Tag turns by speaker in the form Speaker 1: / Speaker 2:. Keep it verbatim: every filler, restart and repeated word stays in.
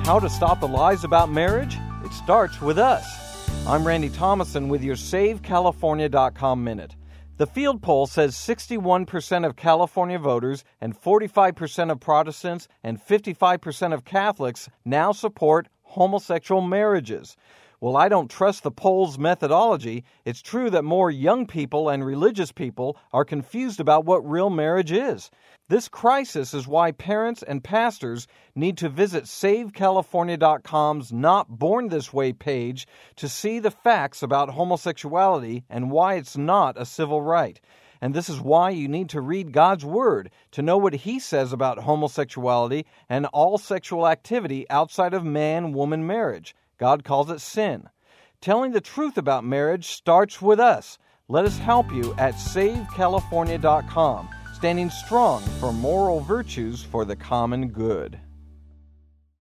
Speaker 1: How to stop the lies about marriage? It starts with us. I'm Randy Thomason with your Save California dot com Minute. The field poll says sixty-one percent of California voters and forty-five percent of Protestants and fifty-five percent of Catholics now support homosexual marriages. Well, I don't trust the poll's methodology. It's true that more young people and religious people are confused about what real marriage is. This crisis is why parents and pastors need to visit Save California dot com's Not Born This Way page to see the facts about homosexuality and why it's not a civil right. And this is why you need to read God's Word to know what He says about homosexuality and all sexual activity outside of man-woman marriage. God calls it sin. Telling the truth about marriage starts with us. Let us help you at Save California dot com, standing strong for moral virtues for the common good.